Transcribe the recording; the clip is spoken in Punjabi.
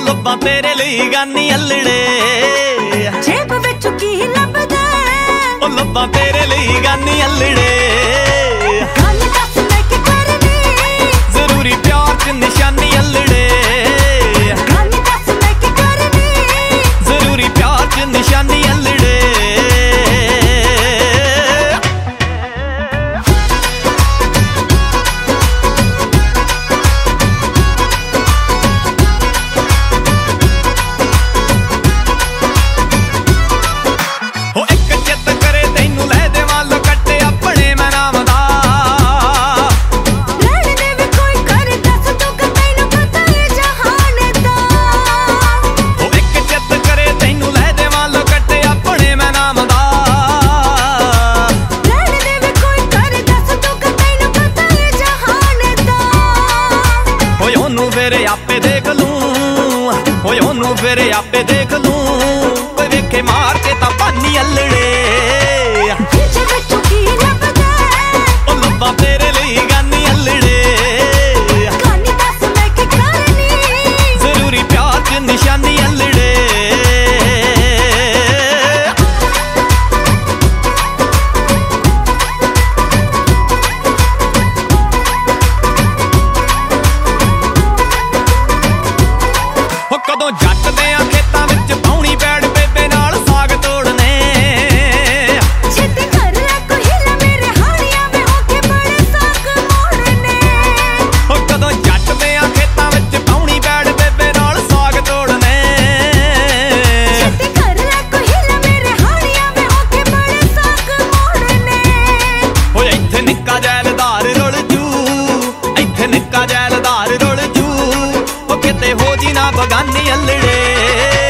ਲੱਭਾਂ ਤੇਰੇ ਲਈ ਗਾਨੀ ਅਲੜੇ ਜੇਬ ਵਿੱਚ ਕੀ ਲੱਭਦਾ ਉਹ ਲੱਭਾਂ ਤੇਰੇ ਲਈ ਗਾਨੀ ਅਲੜੇ ਗੱਲ ਦੱਸ ਮੈਂ ਕੀ ਕਰਨੀ ਜ਼ਰੂਰੀ ਪਿਆਰ ਚ ਨਿਸ਼ਾਨੀ ਅਲੜੇ ਗੱਲ ਦੱਸ ਮੈਂ ਕੀ ਕਰਨੀ ਜ਼ਰੂਰੀ ਪਿਆਰ ਚ ਨਿਸ਼ਾਨੀ ਅਲੜੇ ਆਪੇ ਦੇਖ ਲੂੰ ਓਏ ਉਹਨੂੰ ਫਿਰ ਆਪੇ ਦੇਖ ਲੂੰ ਓਏ ਵੇਖੇ ਮਾਰ ਕੇ ਤਾਂ ਪਾਨੀ ਅਲੜੇ ਜੇਬ ਵਿੱਚ ਕੀ ਲੱਭਦਾ ਉਹ ਲੱਭਾਂ ਤੇਰੇ ਲਈ ਗਾਨੀ ਅਲੜੇ ਗਾਨੀ ਦੱਸ ਮੈਂ ਕੀ ਕਰਨੀ ਜ਼ਰੂਰੀ ਪਿਆਰ ਚ ਨਿਸ਼ਾਨੀ ਅਲੜੇ ਕਦੋਂ ਜੱਟ ਦੇ ਆ ਖੇਤਾਂ ਵਿੱਚ ਪਾਉਣੀ ਪੈੜ ਬੇਬੇ ਨਾਲ ਸਾਗ ਤੋੜਨੇ ਛੇਤੀ ਕਰ ਲੈ ਕੋਈ ਹਿੱਲਾ ਮੇਰੇ ਹਾਣੀਆਂ ਵੇ ਹੋ ਕੇ ਬੜੇ ਸਾਗ ਮੋੜਨੇ ਕਦੋਂ ਜੱਟ ਦੇ ਆ ਖੇਤਾਂ ਵਿੱਚ ਪਾਉਣੀ ਪੈੜ ਬੇਬੇ ਨਾਲ ਸਾਗ ਤੋੜਨੇ ਛੇਤੀ ਕਰ ਲੈ ਕੋਈ ਹਿੱਲਾ ਮੇਰੇ ਹਾਣੀਆਂ ਵੇ ਹੋ ਕੇ ਬੜੇ ਸਾਗ ਮੋੜਨੇ ਓਏ ਇੱਥੇ ਨਿੱਕਾ ਜੈਲਦਾਰ ਰੁਲ ਜੂ ਇੱਥੇ ਨਿੱਕਾ ਜੈਲਦਾਰ ਰੁਲ ਜੂ ਉਹ ਕਿਤੇ ਹੋ ਜੀ ਨਾ ਬਗਾਨੀ ਅਲੜੇ